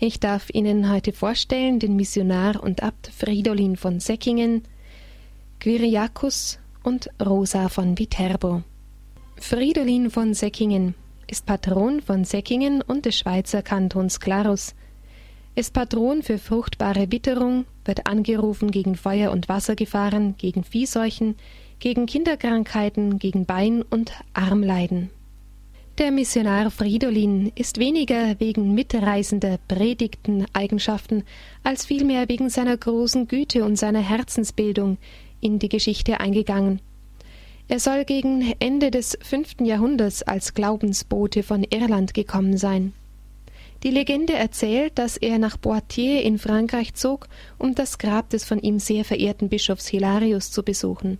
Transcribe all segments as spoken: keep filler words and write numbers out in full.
Ich darf Ihnen heute vorstellen den Missionar und Abt Fridolin von Säckingen, Kyriakos und Rosa von Viterbo. Fridolin von Säckingen ist Patron von Säckingen und des Schweizer Kantons Glarus, ist Patron für fruchtbare Witterung, wird angerufen gegen Feuer- und Wassergefahren, gegen Viehseuchen, gegen Kinderkrankheiten, gegen Bein- und Armleiden. Der Missionar Fridolin ist weniger wegen mitreißender Predigten Eigenschaften als vielmehr wegen seiner großen Güte und seiner Herzensbildung in die Geschichte eingegangen. Er soll gegen Ende des fünften Jahrhunderts als Glaubensbote von Irland gekommen sein. Die Legende erzählt, dass er nach Poitiers in Frankreich zog, um das Grab des von ihm sehr verehrten Bischofs Hilarius zu besuchen.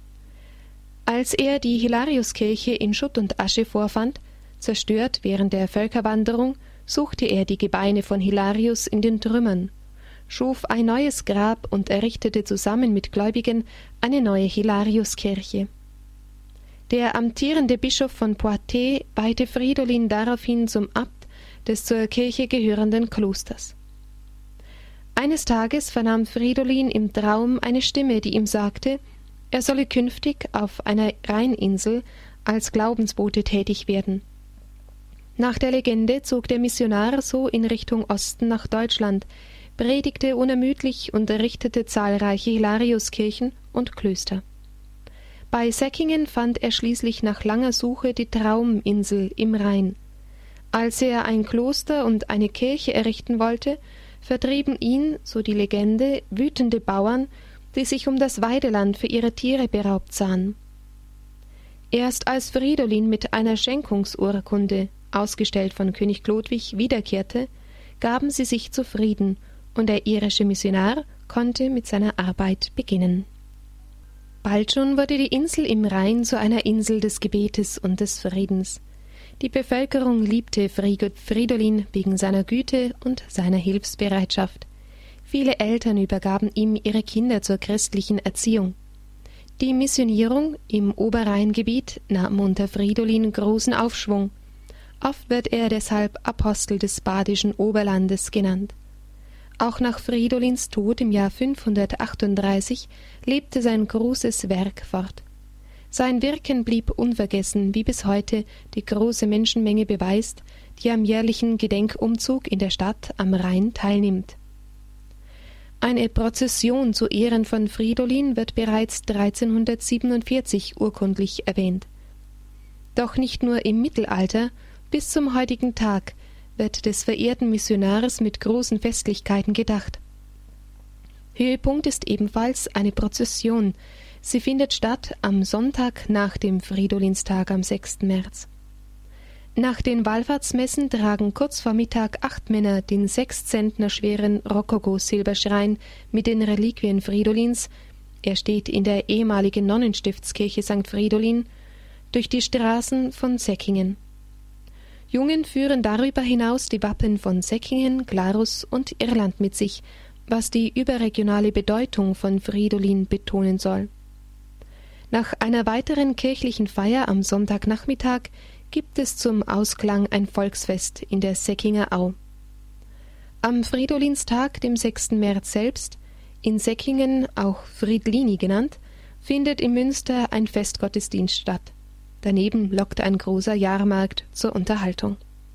Als er die Hilariuskirche in Schutt und Asche vorfand, zerstört während der Völkerwanderung, suchte er die Gebeine von Hilarius in den Trümmern, schuf ein neues Grab und errichtete zusammen mit Gläubigen eine neue Hilariuskirche. Der amtierende Bischof von Poitiers weihte Fridolin daraufhin zum Abt des zur Kirche gehörenden Klosters. Eines Tages vernahm Fridolin im Traum eine Stimme, die ihm sagte, er solle künftig auf einer Rheininsel als Glaubensbote tätig werden. Nach der Legende zog der Missionar so in Richtung Osten nach Deutschland, predigte unermüdlich und errichtete zahlreiche Hilariuskirchen und Klöster. Bei Säckingen fand er schließlich nach langer Suche die Trauminsel im Rhein. Als er ein Kloster und eine Kirche errichten wollte, vertrieben ihn, so die Legende, wütende Bauern, die sich um das Weideland für ihre Tiere beraubt sahen. Erst als Fridolin mit einer Schenkungsurkunde, ausgestellt von König Chlodwig, wiederkehrte, gaben sie sich zufrieden und der irische Missionar konnte mit seiner Arbeit beginnen. Bald schon wurde die Insel im Rhein zu einer Insel des Gebetes und des Friedens. Die Bevölkerung liebte Fridolin wegen seiner Güte und seiner Hilfsbereitschaft. Viele Eltern übergaben ihm ihre Kinder zur christlichen Erziehung. Die Missionierung im Oberrheingebiet nahm unter Fridolin großen Aufschwung. Oft wird er deshalb Apostel des badischen Oberlandes genannt. Auch nach Fridolins Tod im Jahr fünfhundertachtunddreißig lebte sein großes Werk fort. Sein Wirken blieb unvergessen, wie bis heute die große Menschenmenge beweist, die am jährlichen Gedenkumzug in der Stadt am Rhein teilnimmt. Eine Prozession zu Ehren von Fridolin wird bereits dreizehnhundertsiebenundvierzig urkundlich erwähnt. Doch nicht nur im Mittelalter, bis zum heutigen Tag wird des verehrten Missionars mit großen Festlichkeiten gedacht. Höhepunkt ist ebenfalls eine Prozession. Sie findet statt am Sonntag nach dem Fridolinstag am sechsten März. Nach den Wallfahrtsmessen tragen kurz vor Mittag acht Männer den sechs Zentner schweren Rokoko-Silberschrein mit den Reliquien Fridolins, er steht in der ehemaligen Nonnenstiftskirche Sankt Fridolin, durch die Straßen von Säckingen. Jungen führen darüber hinaus die Wappen von Säckingen, Glarus und Irland mit sich, was die überregionale Bedeutung von Fridolin betonen soll. Nach einer weiteren kirchlichen Feier am Sonntagnachmittag gibt es zum Ausklang ein Volksfest in der Säckinger Au. Am Fridolinstag, dem sechsten März selbst, in Säckingen auch Fridlini genannt, findet im Münster ein Festgottesdienst statt. Daneben lockt ein großer Jahrmarkt zur Unterhaltung.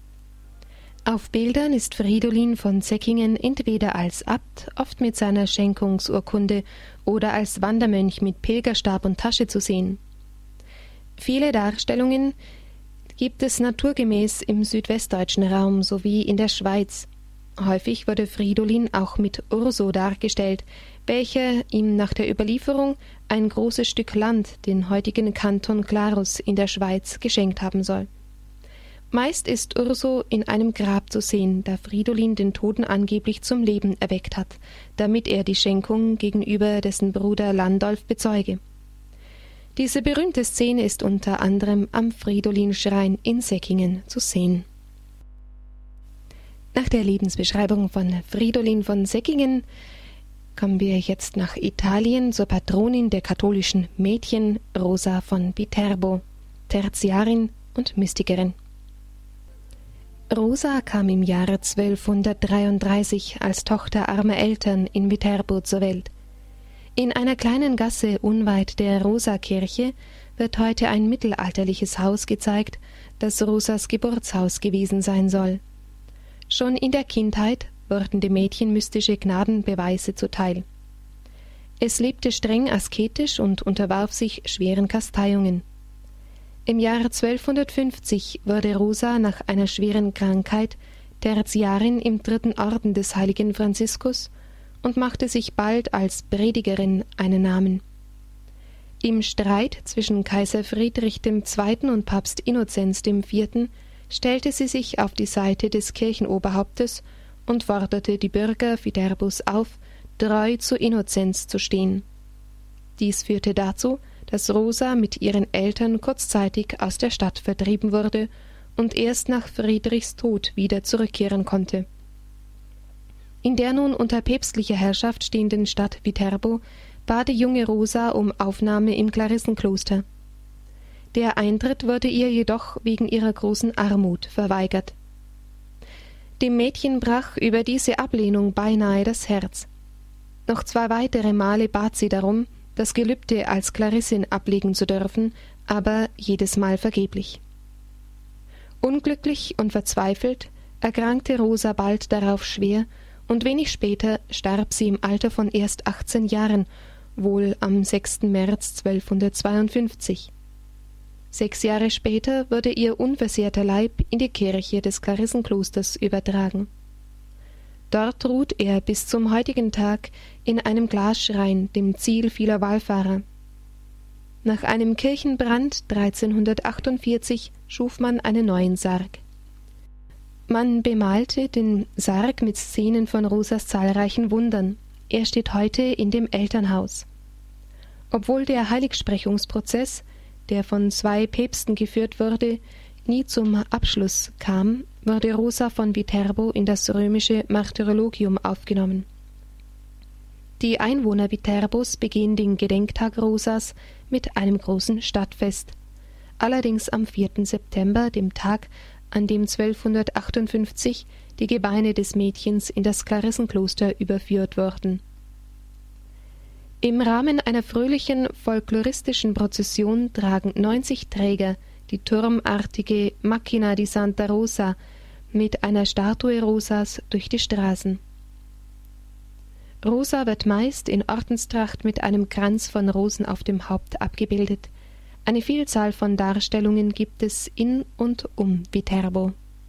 Auf Bildern ist Fridolin von Säckingen entweder als Abt, oft mit seiner Schenkungsurkunde, oder als Wandermönch mit Pilgerstab und Tasche zu sehen. Viele Darstellungen gibt es naturgemäß im südwestdeutschen Raum sowie in der Schweiz. Häufig wurde Fridolin auch mit Urso dargestellt, welcher ihm nach der Überlieferung ein großes Stück Land, den heutigen Kanton Glarus in der Schweiz, geschenkt haben soll. Meist ist Urso in einem Grab zu sehen, da Fridolin den Toten angeblich zum Leben erweckt hat, damit er die Schenkung gegenüber dessen Bruder Landolf bezeuge. Diese berühmte Szene ist unter anderem am Fridolin-Schrein in Säckingen zu sehen. Nach der Lebensbeschreibung von Fridolin von Säckingen kommen wir jetzt nach Italien zur Patronin der katholischen Mädchen, Rosa von Viterbo, Tertiarin und Mystikerin. Rosa kam im Jahre zwölfhundertdreiunddreißig als Tochter armer Eltern in Viterbo zur Welt. In einer kleinen Gasse unweit der Rosakirche wird heute ein mittelalterliches Haus gezeigt, das Rosas Geburtshaus gewesen sein soll. Schon in der Kindheit wurden dem Mädchen mystische Gnadenbeweise zuteil. Es lebte streng asketisch und unterwarf sich schweren Kasteiungen. Im Jahre zwölfhundertfünfzig wurde Rosa nach einer schweren Krankheit Tertiarin im dritten Orden des heiligen Franziskus und machte sich bald als Predigerin einen Namen. Im Streit zwischen Kaiser Friedrich der Zweite und Papst Innozenz der Vierte stellte sie sich auf die Seite des Kirchenoberhauptes und forderte die Bürger Viterbos auf, treu zu Innozenz zu stehen. Dies führte dazu, dass Rosa mit ihren Eltern kurzzeitig aus der Stadt vertrieben wurde und erst nach Friedrichs Tod wieder zurückkehren konnte. In der nun unter päpstlicher Herrschaft stehenden Stadt Viterbo bat die junge Rosa um Aufnahme im Klarissenkloster. Der Eintritt wurde ihr jedoch wegen ihrer großen Armut verweigert. Dem Mädchen brach über diese Ablehnung beinahe das Herz. Noch zwei weitere Male bat sie darum, das Gelübde als Klarissin ablegen zu dürfen, aber jedes Mal vergeblich. Unglücklich und verzweifelt erkrankte Rosa bald darauf schwer, und wenig später starb sie im Alter von erst achtzehn Jahren, wohl am sechsten März zwölfhundertzweiundfünfzig. Sechs Jahre später wurde ihr unversehrter Leib in die Kirche des Klarissenklosters übertragen. Dort ruht er bis zum heutigen Tag in einem Glasschrein, dem Ziel vieler Wallfahrer. Nach einem Kirchenbrand dreizehnhundertachtundvierzig schuf man einen neuen Sarg. Man bemalte den Sarg mit Szenen von Rosas zahlreichen Wundern. Er steht heute in dem Elternhaus. Obwohl der Heiligsprechungsprozess, der von zwei Päpsten geführt wurde, nie zum Abschluss kam, wurde Rosa von Viterbo in das römische Martyrologium aufgenommen. Die Einwohner Viterbos begehen den Gedenktag Rosas mit einem großen Stadtfest, allerdings am vierten September, dem Tag, an dem zwölfhundertachtundfünfzig die Gebeine des Mädchens in das Klarissenkloster überführt wurden. Im Rahmen einer fröhlichen folkloristischen Prozession tragen neunzig Träger die turmartige Macchina di Santa Rosa mit einer Statue Rosas durch die Straßen. Rosa wird meist in Ordenstracht mit einem Kranz von Rosen auf dem Haupt abgebildet. Eine Vielzahl von Darstellungen gibt es in und um Viterbo.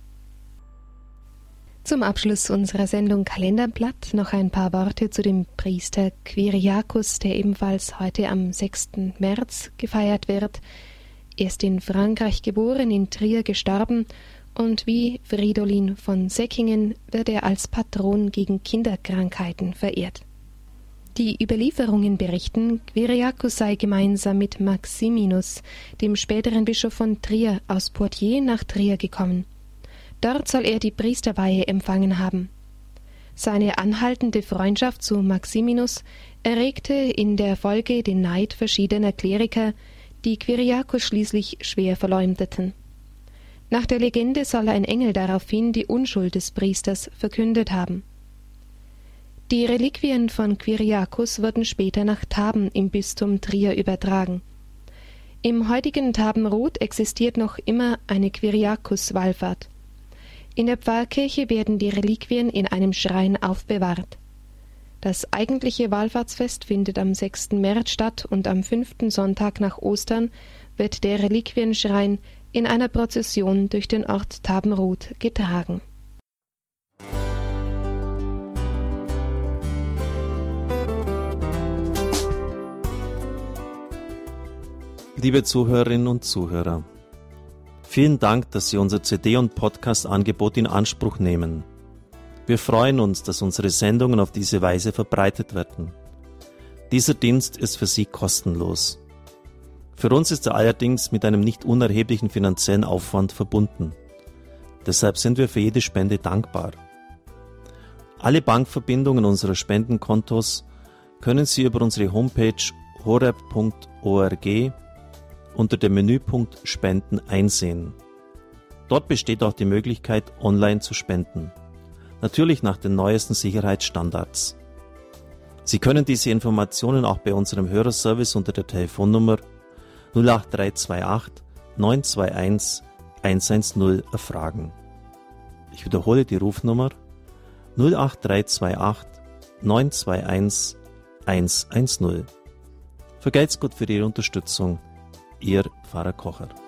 Zum Abschluss unserer Sendung Kalenderblatt noch ein paar Worte zu dem Priester Kyriakos, der ebenfalls heute am sechsten März gefeiert wird. Er ist in Frankreich geboren, in Trier gestorben und wie Fridolin von Säckingen wird er als Patron gegen Kinderkrankheiten verehrt. Die Überlieferungen berichten, Kyriakos sei gemeinsam mit Maximinus, dem späteren Bischof von Trier, aus Poitiers nach Trier gekommen. Dort soll er die Priesterweihe empfangen haben. Seine anhaltende Freundschaft zu Maximinus erregte in der Folge den Neid verschiedener Kleriker, die Kyriakos schließlich schwer verleumdeten. Nach der Legende soll ein Engel daraufhin die Unschuld des Priesters verkündet haben. Die Reliquien von Kyriakos wurden später nach Taben im Bistum Trier übertragen. Im heutigen Tabenrot existiert noch immer eine Kyriakos-Wallfahrt. In der Pfarrkirche werden die Reliquien in einem Schrein aufbewahrt. Das eigentliche Wallfahrtsfest findet am sechsten März statt und am fünften Sonntag nach Ostern wird der Reliquienschrein in einer Prozession durch den Ort Tabenrot getragen. Liebe Zuhörerinnen und Zuhörer, vielen Dank, dass Sie unser C D- und Podcast-Angebot in Anspruch nehmen. Wir freuen uns, dass unsere Sendungen auf diese Weise verbreitet werden. Dieser Dienst ist für Sie kostenlos. Für uns ist er allerdings mit einem nicht unerheblichen finanziellen Aufwand verbunden. Deshalb sind wir für jede Spende dankbar. Alle Bankverbindungen unserer Spendenkontos können Sie über unsere Homepage horeb punkt org unter dem Menüpunkt Spenden einsehen. Dort besteht auch die Möglichkeit, online zu spenden. Natürlich nach den neuesten Sicherheitsstandards. Sie können diese Informationen auch bei unserem Hörerservice unter der Telefonnummer null acht drei zwei acht neun zwei eins eins eins null erfragen. Ich wiederhole die Rufnummer null acht drei zwei acht neun zwei eins eins eins null. Vergelt's Gott für Ihre Unterstützung. Ihr Pfarrer Kocher.